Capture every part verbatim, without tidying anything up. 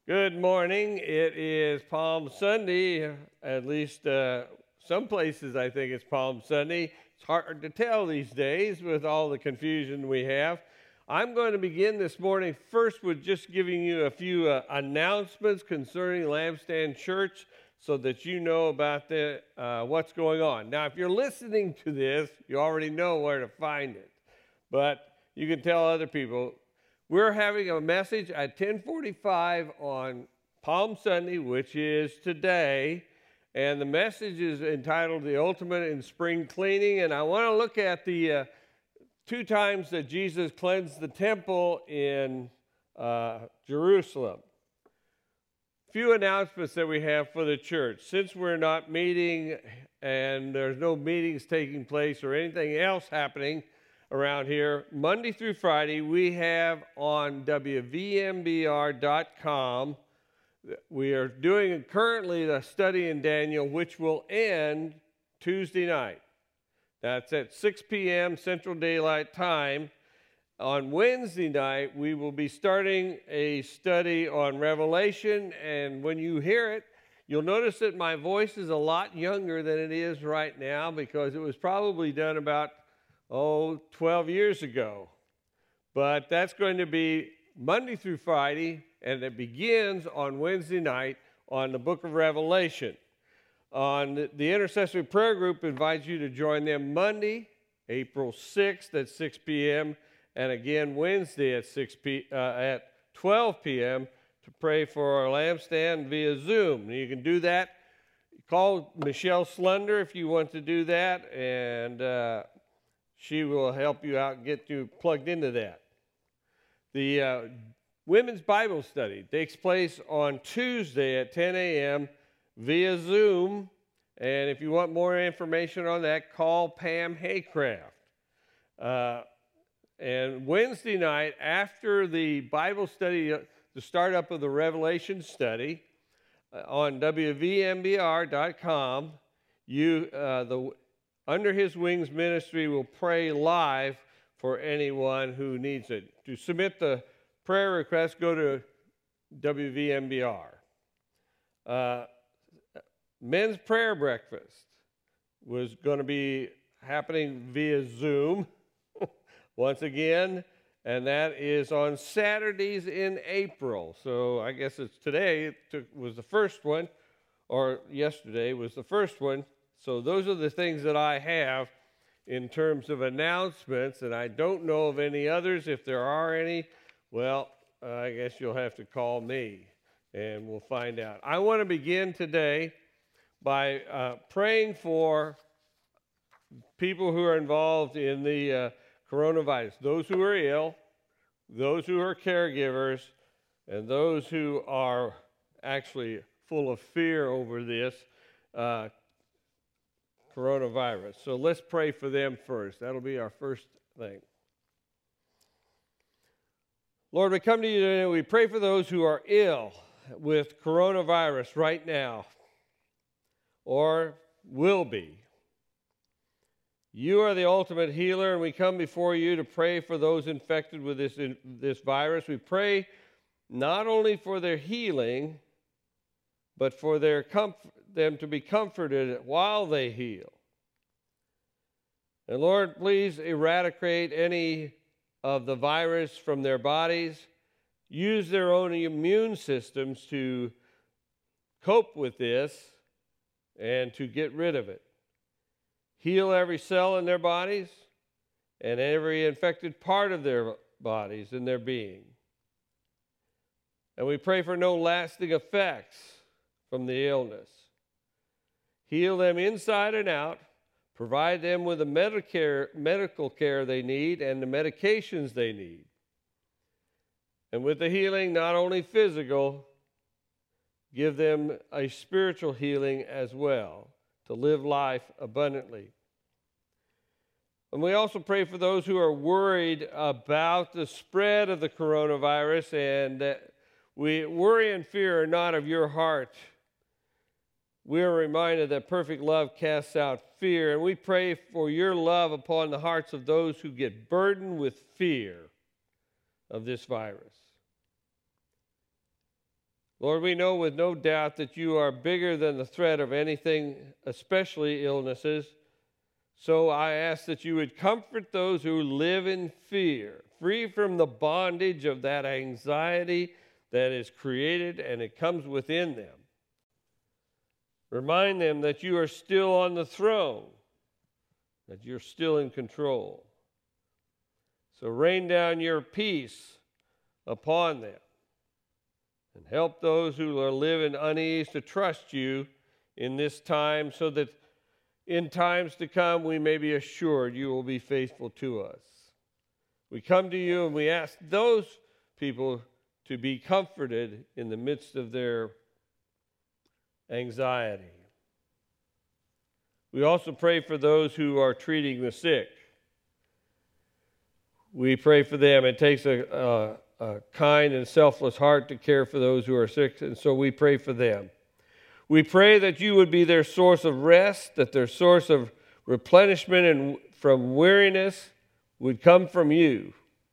Good morning. It is Palm Sunday. At least uh, some places I think it's Palm Sunday. It's hard to tell these days with all the confusion we have. I'm going to begin this morning first with just giving you a few uh, announcements concerning Lampstand Church so that you know about the, uh, what's going on. Now, if you're listening to this, you already know where to find it. But you can tell other people. We're having a message at ten forty-five on Palm Sunday, which is today, and the message is entitled The Ultimate in Spring Cleaning, and I want to look at the uh, two times that Jesus cleansed the temple in uh, Jerusalem. A few announcements that we have for the church. Since we're not meeting and there's no meetings taking place or anything else happening around here, Monday through Friday, we have on W V M B R dot com, we are doing currently the study in Daniel, which will end Tuesday night. That's at six p.m. Central Daylight Time. On Wednesday night, we will be starting a study on Revelation, and when you hear it, you'll notice that my voice is a lot younger than it is right now because it was probably done about oh, twelve years ago. But that's going to be Monday through Friday, and it begins on Wednesday night on the book of Revelation. On the, the Intercessory Prayer Group invites you to join them Monday, April sixth at six p.m., and again Wednesday at six p. Uh, at twelve p.m. to pray for our lampstand via Zoom. You can do that. Call Michelle Slender if you want to do that, and uh, she will help you out and get you plugged into that. The uh, Women's Bible Study takes place on Tuesday at ten a.m. via Zoom. And if you want more information on that, call Pam Haycraft. Uh, and Wednesday night, after the Bible study, uh, the startup of the Revelation study, uh, on W V M B R dot com, you uh, the Under His Wings Ministry will pray live for anyone who needs it. To submit the prayer request, go to W V M B R. Uh, men's prayer breakfast was going to be happening via Zoom once again, and that is on Saturdays in April. So I guess it's today. It took, was the first one, or yesterday was the first one. So those are the things that I have in terms of announcements, and I don't know of any others. If there are any, well, uh, I guess you'll have to call me, and we'll find out. I want to begin today by uh, praying for people who are involved in the uh, coronavirus, those who are ill, those who are caregivers, and those who are actually full of fear over this uh coronavirus. So let's pray for them first. That'll be our first thing. Lord, we come to you today and we pray for those who are ill with coronavirus right now or will be. You are the ultimate healer, and we come before you to pray for those infected with this, this virus. We pray not only for their healing, but for their comfort, them to be comforted while they heal. And Lord, please eradicate any of the virus from their bodies. Use their own immune systems to cope with this and to get rid of it. Heal every cell in their bodies and every infected part of their bodies and their being. And we pray for no lasting effects from the illness. Heal them inside and out. Provide them with the Medicare, medical care they need and the medications they need. And with the healing, not only physical, give them a spiritual healing as well, to live life abundantly. And we also pray for those who are worried about the spread of the coronavirus, and that we worry and fear are not of your heart. We are reminded that perfect love casts out fear, and we pray for your love upon the hearts of those who get burdened with fear of this virus. Lord, we know with no doubt that you are bigger than the threat of anything, especially illnesses. So I ask that you would comfort those who live in fear, free from the bondage of that anxiety that is created and it comes within them. Remind them that you are still on the throne, that you're still in control. So rain down your peace upon them and help those who are living unease to trust you in this time, so that in times to come we may be assured you will be faithful to us. We come to you and we ask those people to be comforted in the midst of their anxiety. We also pray for those who are treating the sick. We pray for them. It takes a, a a kind and selfless heart to care for those who are sick, and so we pray for them. We pray that you would be their source of rest, that their source of replenishment and from weariness would come from you,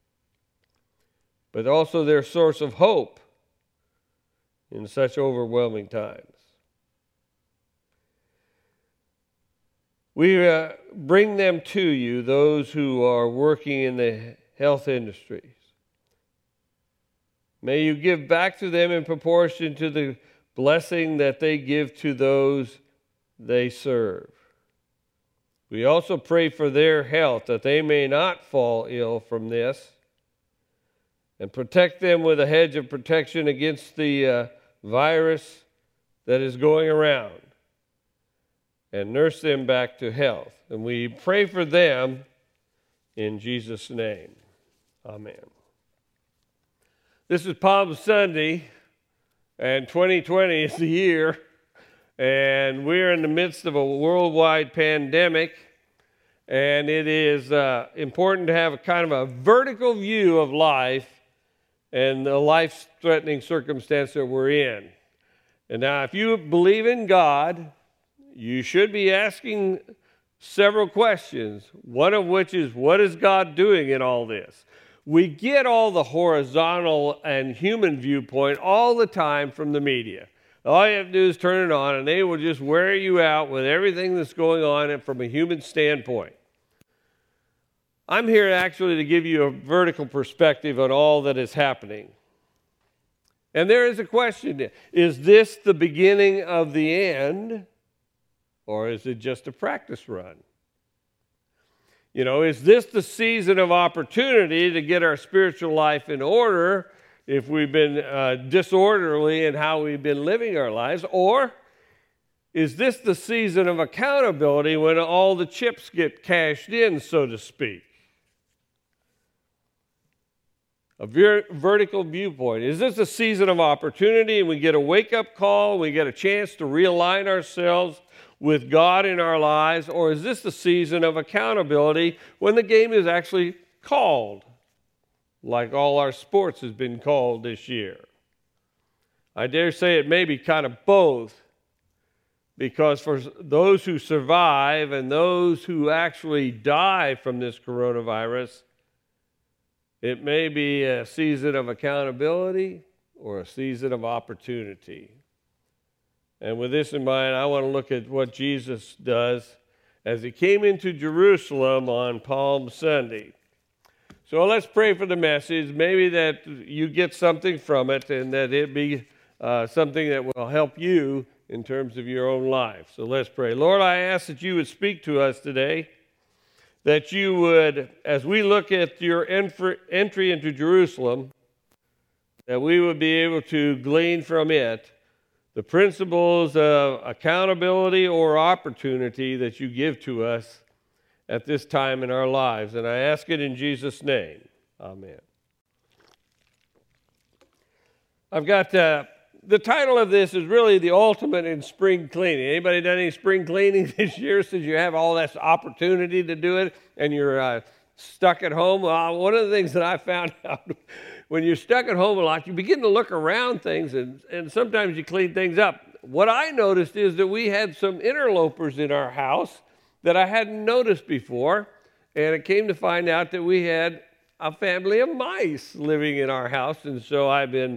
but also their source of hope in such overwhelming times. We uh, bring them to you, those who are working in the health industries. May you give back to them in proportion to the blessing that they give to those they serve. We also pray for their health, that they may not fall ill from this, and protect them with a hedge of protection against the uh, virus that is going around, and nurse them back to health. And we pray for them in Jesus' name. Amen. This is Palm Sunday, and twenty twenty is the year, and we're in the midst of a worldwide pandemic, and it is uh, important to have a kind of a vertical view of life and the life-threatening circumstance that we're in. And now, if you believe in God, you should be asking several questions, one of which is, what is God doing in all this? We get all the horizontal and human viewpoint all the time from the media. All you have to do is turn it on, and they will just wear you out with everything that's going on from a human standpoint. I'm here actually to give you a vertical perspective on all that is happening. And there is a question: is this the beginning of the end, or is it just a practice run? You know, is this the season of opportunity to get our spiritual life in order if we've been uh, disorderly in how we've been living our lives? Or is this the season of accountability when all the chips get cashed in, so to speak? A ver- vertical viewpoint. Is this a season of opportunity and we get a wake-up call, we get a chance to realign ourselves with God in our lives? Or is this the season of accountability when the game is actually called, like all our sports has been called this year? I dare say it may be kind of both, because for those who survive and those who actually die from this coronavirus, it may be a season of accountability or a season of opportunity. And with this in mind, I want to look at what Jesus does as he came into Jerusalem on Palm Sunday. So let's pray for the message. Maybe that you get something from it, and that it be uh, something that will help you in terms of your own life. So let's pray. Lord, I ask that you would speak to us today, that you would, as we look at your entry into Jerusalem, that we would be able to glean from it the principles of accountability or opportunity that you give to us at this time in our lives. And I ask it in Jesus' name. Amen. I've got, uh, the title of this is really the ultimate in spring cleaning. Anybody done any spring cleaning this year, since you have all this opportunity to do it and you're uh, stuck at home? Well, one of the things that I found out, when you're stuck at home a lot, you begin to look around things, and, and sometimes you clean things up. What I noticed is that we had some interlopers in our house that I hadn't noticed before, and it came to find out that we had a family of mice living in our house, and so I've been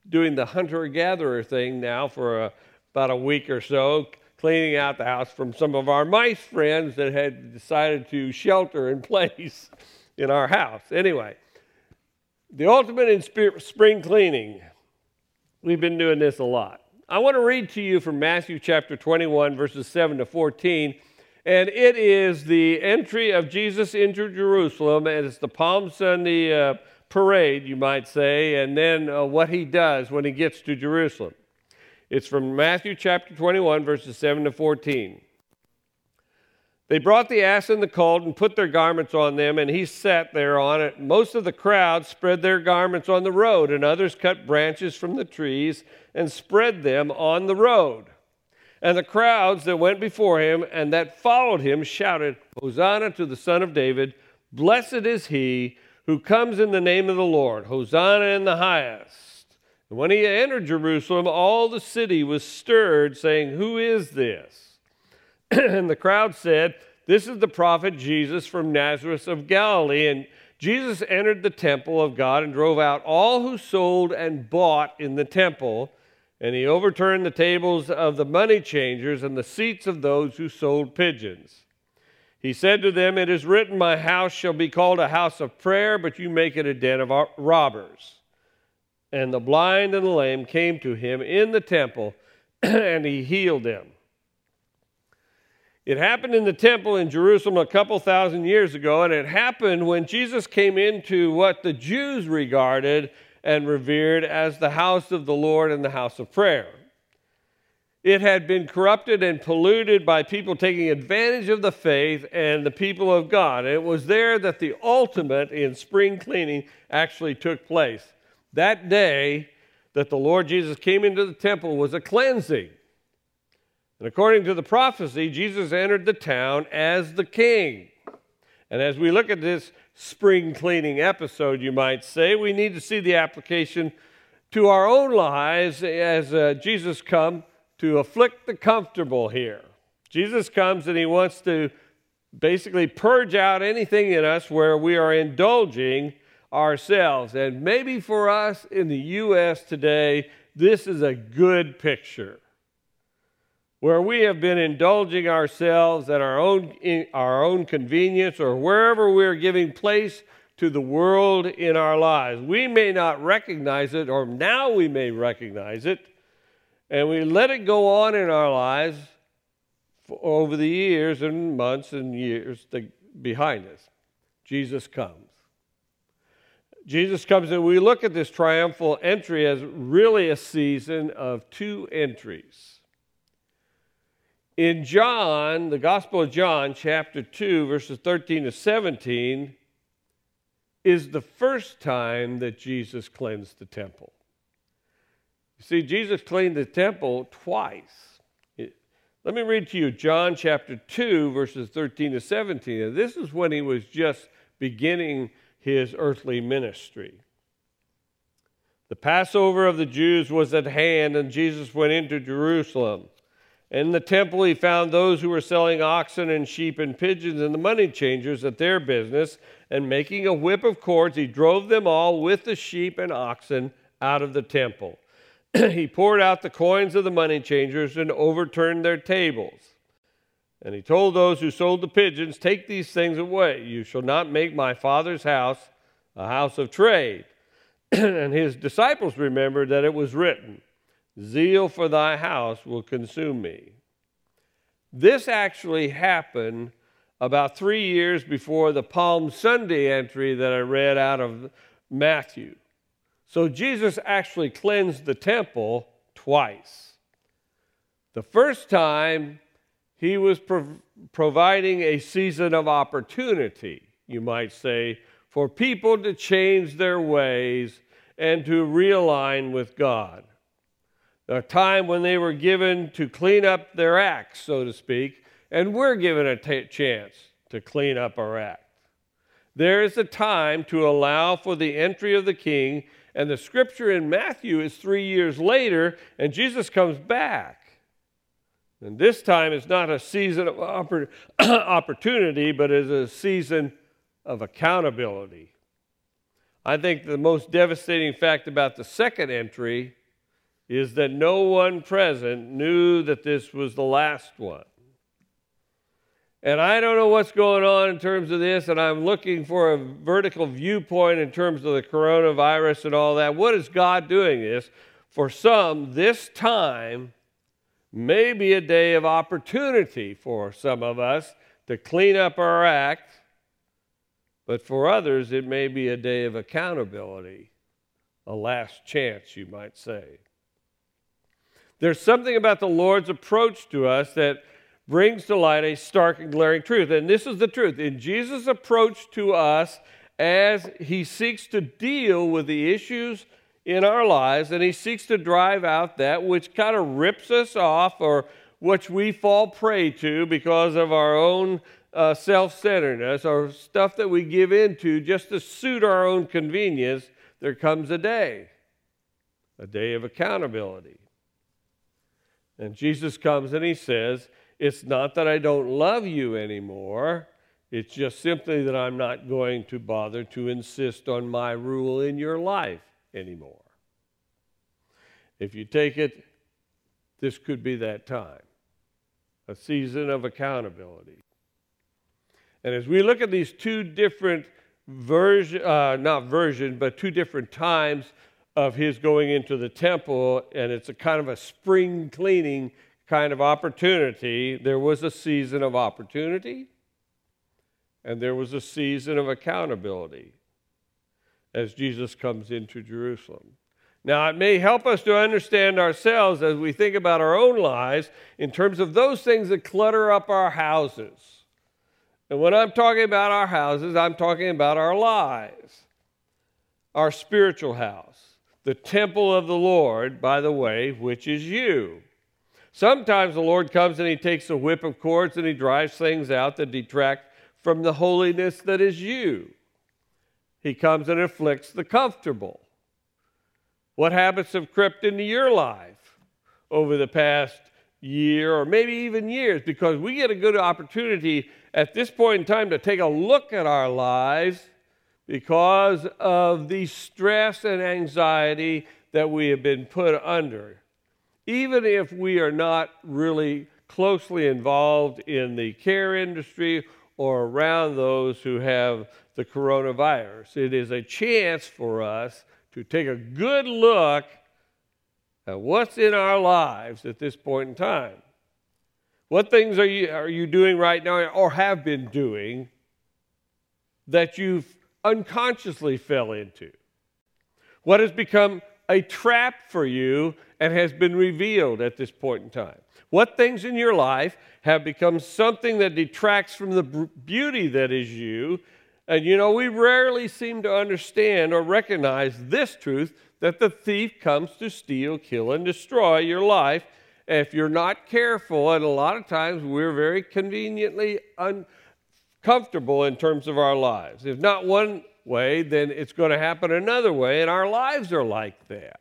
doing the hunter-gatherer thing now for a, about a week or so, cleaning out the house from some of our mice friends that had decided to shelter in place in our house. Anyway, the ultimate in spring cleaning. We've been doing this a lot. I want to read to you from Matthew chapter twenty-one, verses seven to fourteen, and it is the entry of Jesus into Jerusalem, and it's the Palm Sunday uh, parade, you might say, and then uh, what he does when he gets to Jerusalem. It's from Matthew chapter twenty-one, verses seven to fourteen. They brought the ass and the colt and put their garments on them, and he sat there on it. Most of the crowd spread their garments on the road, and others cut branches from the trees and spread them on the road. And the crowds that went before him and that followed him shouted, "Hosanna to the Son of David! Blessed is he who comes in the name of the Lord! Hosanna in the highest!" And when he entered Jerusalem, all the city was stirred, saying, "Who is this?" And the crowd said, "This is the prophet Jesus from Nazareth of Galilee." And Jesus entered the temple of God and drove out all who sold and bought in the temple. And he overturned the tables of the money changers and the seats of those who sold pigeons. He said to them, "It is written, my house shall be called a house of prayer, but you make it a den of robbers." And the blind and the lame came to him in the temple, and he healed them. It happened in the temple in Jerusalem a couple thousand years ago, and it happened when Jesus came into what the Jews regarded and revered as the house of the Lord and the house of prayer. It had been corrupted and polluted by people taking advantage of the faith and the people of God. And it was there that the ultimate in spring cleaning actually took place. That day that the Lord Jesus came into the temple was a cleansing. And according to the prophecy, Jesus entered the town as the king. And as we look at this spring cleaning episode, you might say, we need to see the application to our own lives as uh, Jesus comes to afflict the comfortable here. Jesus comes and he wants to basically purge out anything in us where we are indulging ourselves. And maybe for us in the U S today, this is a good picture, where we have been indulging ourselves at our own, our own convenience, or wherever we're giving place to the world in our lives. We may not recognize it, or now we may recognize it, and we let it go on in our lives for over the years and months and years behind us. Jesus comes. Jesus comes, and we look at this triumphal entry as really a season of two entries. In John, the Gospel of John, chapter two, verses thirteen to seventeen, is the first time that Jesus cleansed the temple. You see, Jesus cleaned the temple twice. It, let me read to you John chapter two, verses thirteen to seventeen. And this is when he was just beginning his earthly ministry. The Passover of the Jews was at hand, and Jesus went into Jerusalem. In the temple he found those who were selling oxen and sheep and pigeons and the money changers at their business, and making a whip of cords, he drove them all with the sheep and oxen out of the temple. He poured out the coins of the money changers and overturned their tables. And he told those who sold the pigeons, "Take these things away. You shall not make my Father's house a house of trade." And his disciples remembered that it was written, "Zeal for thy house will consume me." This actually happened about three years before the Palm Sunday entry that I read out of Matthew. So Jesus actually cleansed the temple twice. The first time, he was prov- providing a season of opportunity, you might say, for people to change their ways and to realign with God. A time when they were given to clean up their acts, so to speak, and we're given a t- chance to clean up our act. There is a time to allow for the entry of the king, and the scripture in Matthew is three years later, and Jesus comes back. And this time it's not a season of oppor- opportunity, but it's a season of accountability. I think the most devastating fact about the second entry is that no one present knew that this was the last one. And I don't know what's going on in terms of this, and I'm looking for a vertical viewpoint in terms of the coronavirus and all that. What is God doing this? For some, this time may be a day of opportunity for some of us to clean up our act, but for others, it may be a day of accountability, a last chance, you might say. There's something about the Lord's approach to us that brings to light a stark and glaring truth. And this is the truth. In Jesus' approach to us, as he seeks to deal with the issues in our lives, and he seeks to drive out that which kind of rips us off or which we fall prey to because of our own uh, self-centeredness or stuff that we give into just to suit our own convenience, there comes a day, a day of accountability. And Jesus comes and he says, it's not that I don't love you anymore. It's just simply that I'm not going to bother to insist on my rule in your life anymore. If you take it, this could be that time, a season of accountability. And as we look at these two different version, uh, not version, but two different times of his going into the temple, and it's a kind of a spring cleaning kind of opportunity. There was a season of opportunity, and there was a season of accountability as Jesus comes into Jerusalem. Now, it may help us to understand ourselves as we think about our own lives in terms of those things that clutter up our houses. And when I'm talking about our houses, I'm talking about our lives, our spiritual house, the temple of the Lord, by the way, which is you. Sometimes the Lord comes and he takes a whip of cords and he drives things out that detract from the holiness that is you. He comes and afflicts the comfortable. What habits have crept into your life over the past year or maybe even years? Because we get a good opportunity at this point in time to take a look at our lives because of the stress and anxiety that we have been put under. Even if we are not really closely involved in the care industry or around those who have the coronavirus, it is a chance for us to take a good look at what's in our lives at this point in time. What things are you, are you doing right now or have been doing that you've unconsciously fell into? What has become a trap for you and has been revealed at this point in time? What things in your life have become something that detracts from the beauty that is you? And you know, we rarely seem to understand or recognize this truth, that the thief comes to steal, kill, and destroy your life. If you're not careful, and a lot of times we're very conveniently uncomfortable in terms of our lives. If not one way, then it's going to happen another way, and our lives are like that.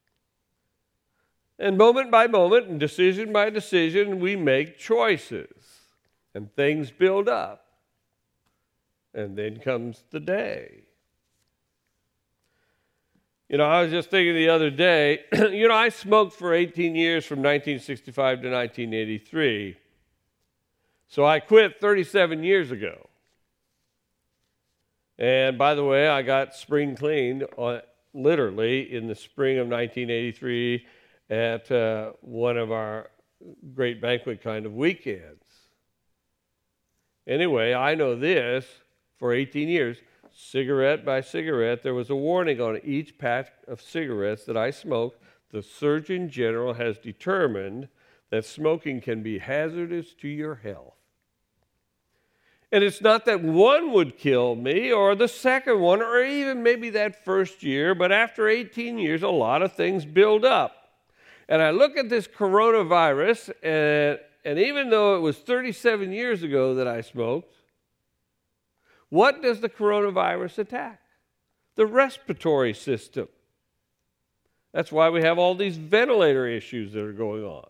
And moment by moment, and decision by decision, we make choices, and things build up. And then comes the day. You know, I was just thinking the other day, you know, I smoked for eighteen years from nineteen sixty-five to nineteen eighty-three. So I quit thirty-seven years ago. And by the way, I got spring cleaned on, literally in the spring of nineteen eighty-three at uh, one of our great banquet kind of weekends. Anyway, I know this. For eighteen years, cigarette by cigarette, there was a warning on each pack of cigarettes that I smoked. The Surgeon General has determined that smoking can be hazardous to your health. And it's not that one would kill me or the second one or even maybe that first year, but after eighteen years, a lot of things build up. And I look at this coronavirus, and, and even though it was thirty-seven years ago that I smoked, what does the coronavirus attack? The respiratory system. That's why we have all these ventilator issues that are going on.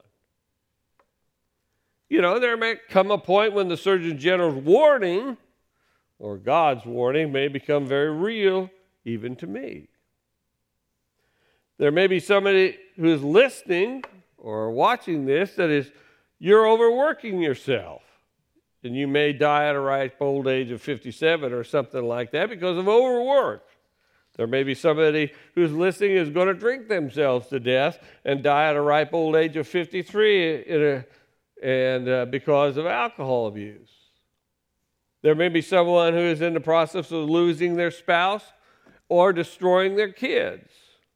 You know, there may come a point when the Surgeon General's warning, or God's warning, may become very real even to me. There may be somebody who is listening or watching this that is, you're overworking yourself. And you may die at a ripe old age of fifty-seven or something like that because of overwork. There may be somebody who's listening is going to drink themselves to death and die at a ripe old age of fifty-three in a, and uh, because of alcohol abuse. There may be someone who is in the process of losing their spouse or destroying their kids.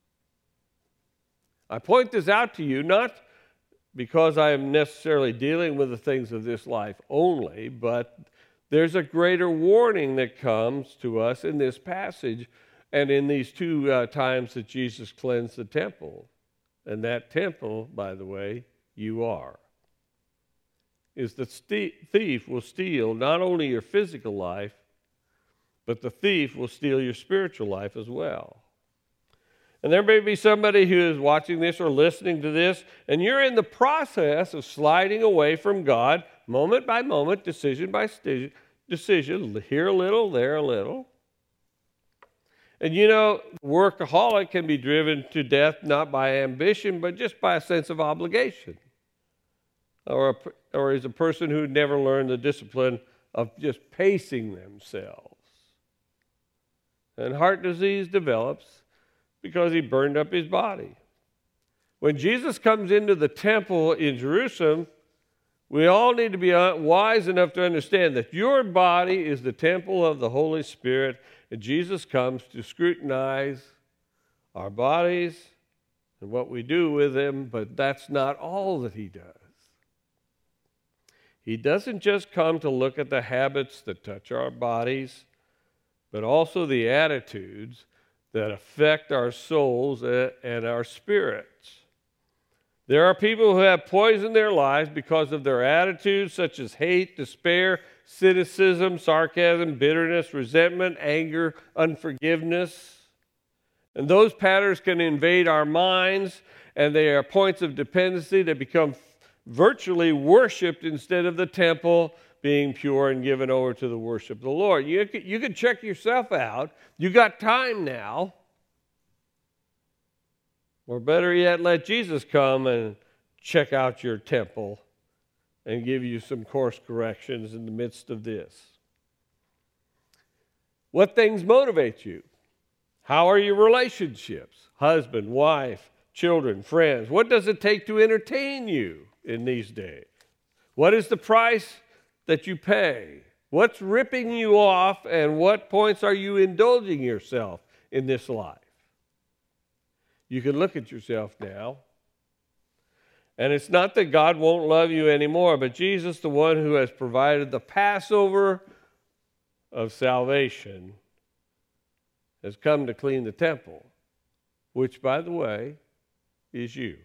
I point this out to you not because I am necessarily dealing with the things of this life only, but there's a greater warning that comes to us in this passage and in these two uh, times that Jesus cleansed the temple. And that temple, by the way, you are. Is the st- thief will steal not only your physical life, but the thief will steal your spiritual life as well. And there may be somebody who is watching this or listening to this, and you're in the process of sliding away from God, moment by moment, decision by st- decision, here a little, there a little. And you know, workaholic can be driven to death not by ambition, but just by a sense of obligation. Or, a, or is a person who never learned the discipline of just pacing themselves. And heart disease develops because he burned up his body. When Jesus comes into the temple in Jerusalem, we all need to be wise enough to understand that your body is the temple of the Holy Spirit, and Jesus comes to scrutinize our bodies and what we do with them, but that's not all that he does. He doesn't just come to look at the habits that touch our bodies, but also the attitudes that affect our souls and our spirits. There are people who have poisoned their lives because of their attitudes such as hate, despair, cynicism, sarcasm, bitterness, resentment, anger, unforgiveness. And those patterns can invade our minds, and they are points of dependency that become virtually worshipped instead of the temple being pure and given over to the worship of the Lord. You can, you can check yourself out. You got time now. Or better yet, let Jesus come and check out your temple and give you some course corrections in the midst of this. What things motivate you? How are your relationships? Husband, wife, children, friends. What does it take to entertain you in these days? What is the price that you pay? What's ripping you off, and what points are you indulging yourself in this life? You can look at yourself now. And it's not that God won't love you anymore, but Jesus, the one who has provided the Passover of salvation, has come to clean the temple, which, by the way, is you.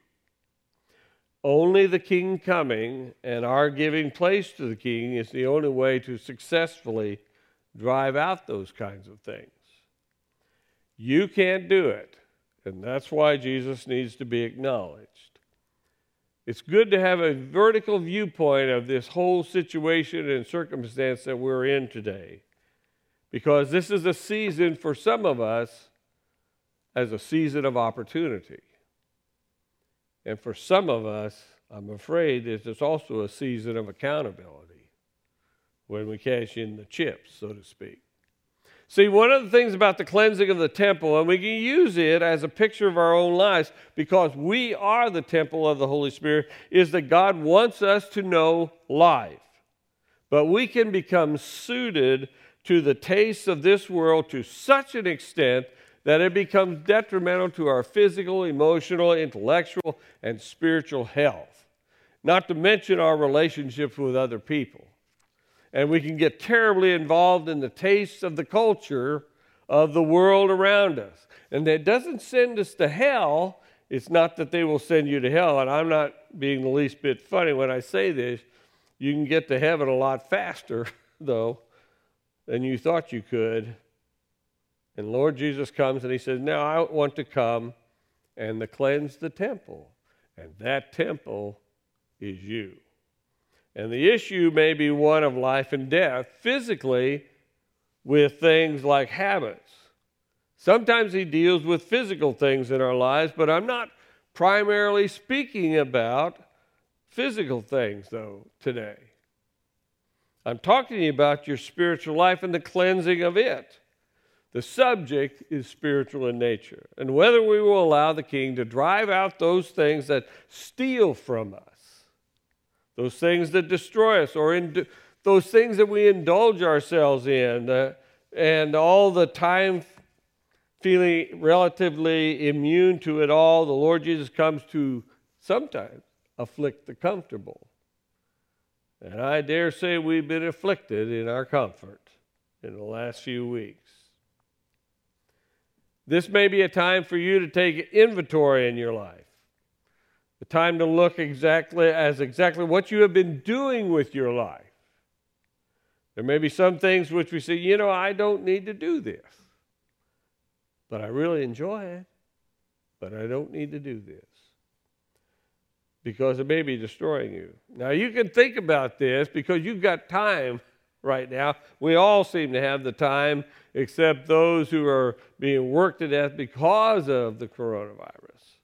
Only the King coming and our giving place to the King is the only way to successfully drive out those kinds of things. You can't do it, and that's why Jesus needs to be acknowledged. It's good to have a vertical viewpoint of this whole situation and circumstance that we're in today, because this is a season for some of us as a season of opportunity. And for some of us, I'm afraid, it's also a season of accountability when we cash in the chips, so to speak. See, one of the things about the cleansing of the temple, and we can use it as a picture of our own lives because we are the temple of the Holy Spirit, is that God wants us to know life. But we can become suited to the tastes of this world to such an extent that it becomes detrimental to our physical, emotional, intellectual, and spiritual health, not to mention our relationships with other people. And we can get terribly involved in the tastes of the culture of the world around us. And that doesn't send us to hell. It's not that they will send you to hell, and I'm not being the least bit funny when I say this. You can get to heaven a lot faster, though, than you thought you could. And Lord Jesus comes and he says, now I want to come and to cleanse the temple. And that temple is you. And the issue may be one of life and death, physically with things like habits, Sometimes he deals with physical things in our lives, but I'm not primarily speaking about physical things, though, today. I'm talking to you about your spiritual life and the cleansing of it. The subject is spiritual in nature, and whether we will allow the King to drive out those things that steal from us, those things that destroy us, or in, those things that we indulge ourselves in, uh, and all the time feeling relatively immune to it all, the Lord Jesus comes to sometimes afflict the comfortable. And I dare say we've been afflicted in our comfort in the last few weeks. This may be a time for you to take inventory in your life. A time to look exactly as exactly what you have been doing with your life. There may be some things which we say, you know, I don't need to do this. But I really enjoy it. But I don't need to do this. Because it may be destroying you. Now, you can think about this because you've got time right now. We all seem to have the time, except those who are being worked to death because of the coronavirus.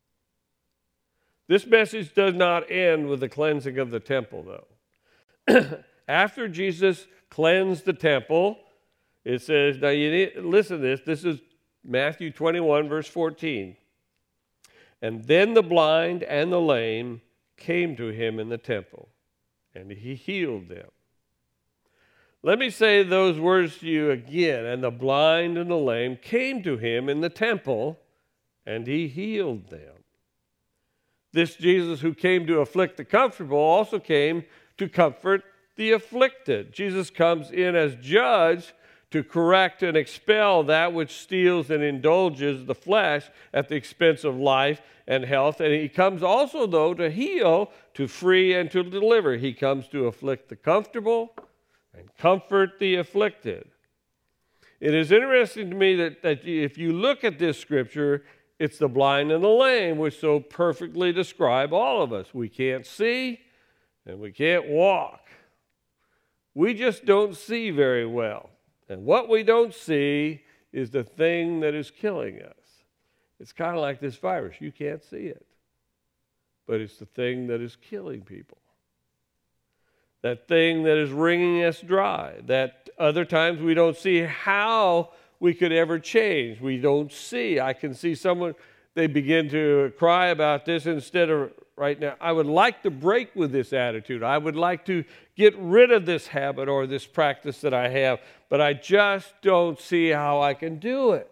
This message does not end with the cleansing of the temple, though. After Jesus cleansed the temple, it says, now you need, listen to this, this is Matthew twenty-one, verse fourteen. And then the blind and the lame came to him in the temple, and he healed them. Let me say those words to you again. And the blind and the lame came to him in the temple, and he healed them. This Jesus who came to afflict the comfortable also came to comfort the afflicted. Jesus comes in as judge to correct and expel that which steals and indulges the flesh at the expense of life and health. And he comes also, though, to heal, to free, and to deliver. He comes to afflict the comfortable and comfort the afflicted. It is interesting to me that, that if you look at this scripture, it's the blind and the lame which so perfectly describe all of us. We can't see and we can't walk. We just don't see very well. And what we don't see is the thing that is killing us. It's kind of like this virus. You can't see it. But it's the thing that is killing people. That thing that is wringing us dry. That other times we don't see how we could ever change. We don't see. I can see someone, they begin to cry about this instead of right now. I would like to break with this attitude. I would like to get rid of this habit or this practice that I have, but I just don't see how I can do it.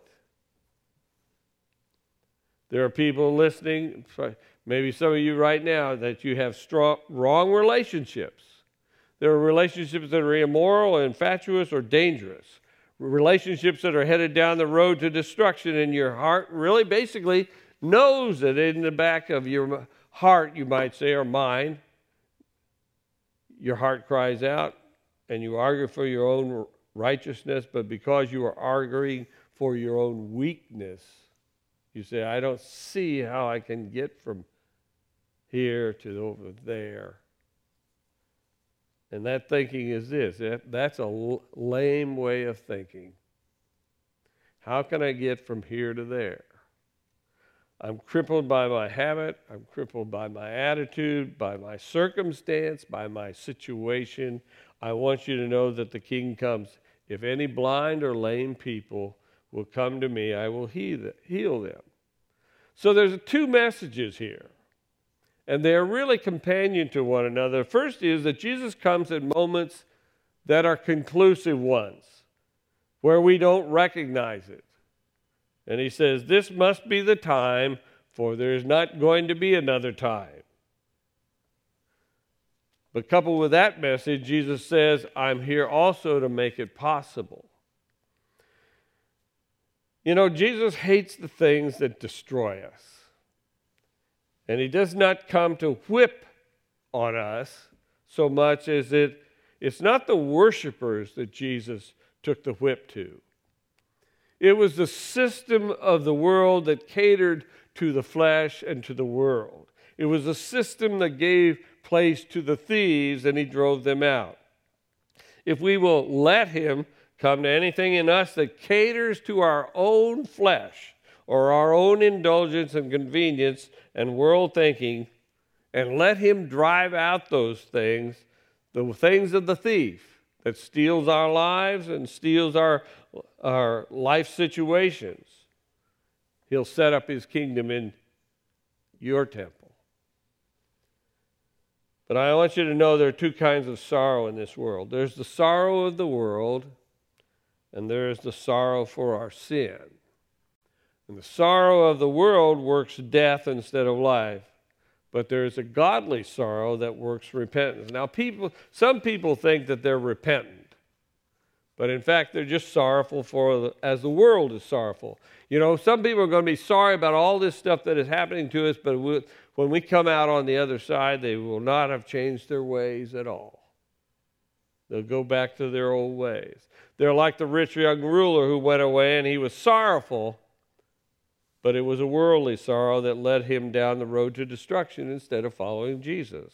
There are people listening, maybe some of you right now, that you have strong, wrong relationships. There are relationships that are immoral, infatuous, or dangerous. Relationships that are headed down the road to destruction, and your heart really basically knows it in the back of your heart, you might say, or mind. Your heart cries out, and you argue for your own righteousness, but because you are arguing for your own weakness, you say, I don't see how I can get from here to over there. And that thinking is this. That, that's a lame way of thinking. How can I get from here to there? I'm crippled by my habit. I'm crippled by my attitude, by my circumstance, by my situation. I want you to know that the King comes. If any blind or lame people will come to me, I will heal them. So there's two messages here. And they're really companion to one another. First is that Jesus comes at moments that are conclusive ones, where we don't recognize it. And he says, this must be the time, for there's not going to be another time. But coupled with that message, Jesus says, I'm here also to make it possible. You know, Jesus hates the things that destroy us. And he does not come to whip on us so much as it, it's not the worshipers that Jesus took the whip to. It was the system of the world that catered to the flesh and to the world. It was a system that gave place to the thieves, and he drove them out. If we will let him come to anything in us that caters to our own flesh or our own indulgence and convenience and world thinking, and let him drive out those things, the things of the thief that steals our lives and steals our, our life situations. He'll set up his kingdom in your temple. But I want you to know there are two kinds of sorrow in this world. There's the sorrow of the world, and there is the sorrow for our sin. And the sorrow of the world works death instead of life. But there is a godly sorrow that works repentance. Now, people, some people think that they're repentant. But in fact, they're just sorrowful for the, as the world is sorrowful. You know, some people are going to be sorry about all this stuff that is happening to us, but we, when we come out on the other side, they will not have changed their ways at all. They'll go back to their old ways. They're like the rich young ruler who went away, and he was sorrowful, but it was a worldly sorrow that led him down the road to destruction instead of following Jesus.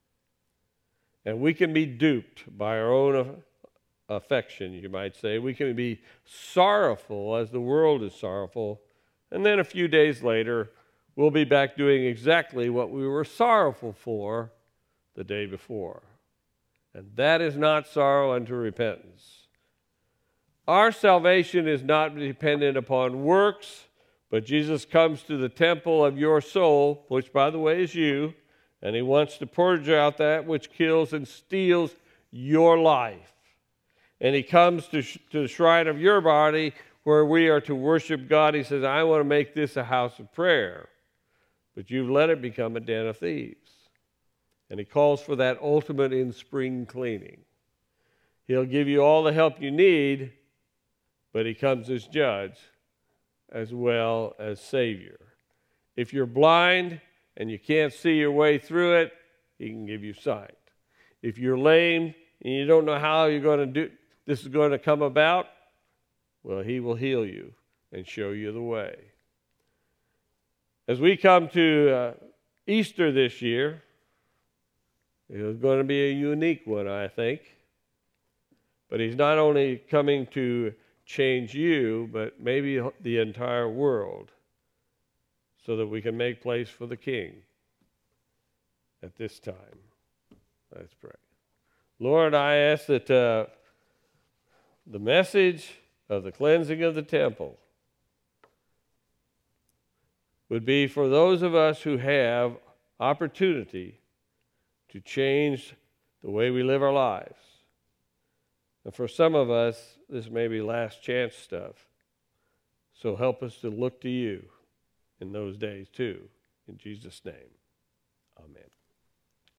And we can be duped by our own affection, you might say. We can be sorrowful as the world is sorrowful, and then a few days later, we'll be back doing exactly what we were sorrowful for the day before. And that is not sorrow unto repentance. Our salvation is not dependent upon works, but Jesus comes to the temple of your soul, which, by the way, is you, and he wants to purge out that which kills and steals your life. And he comes to, sh- to the shrine of your body where we are to worship God. He says, I want to make this a house of prayer, but you've let it become a den of thieves. And he calls for that ultimate in-spring cleaning. He'll give you all the help you need, but he comes as judge as well as Savior. If you're blind and you can't see your way through it, he can give you sight. If you're lame and you don't know how you're going to do this is going to come about, well, he will heal you and show you the way. As we come to uh, Easter this year, it's going to be a unique one, I think. But he's not only coming to change you, but maybe the entire world, so that we can make place for the King at this time. Let's pray. Lord, I ask that uh, the message of the cleansing of the temple would be for those of us who have opportunity to change the way we live our lives. And for some of us, this may be last chance stuff. So help us to look to you in those days too. In Jesus' name.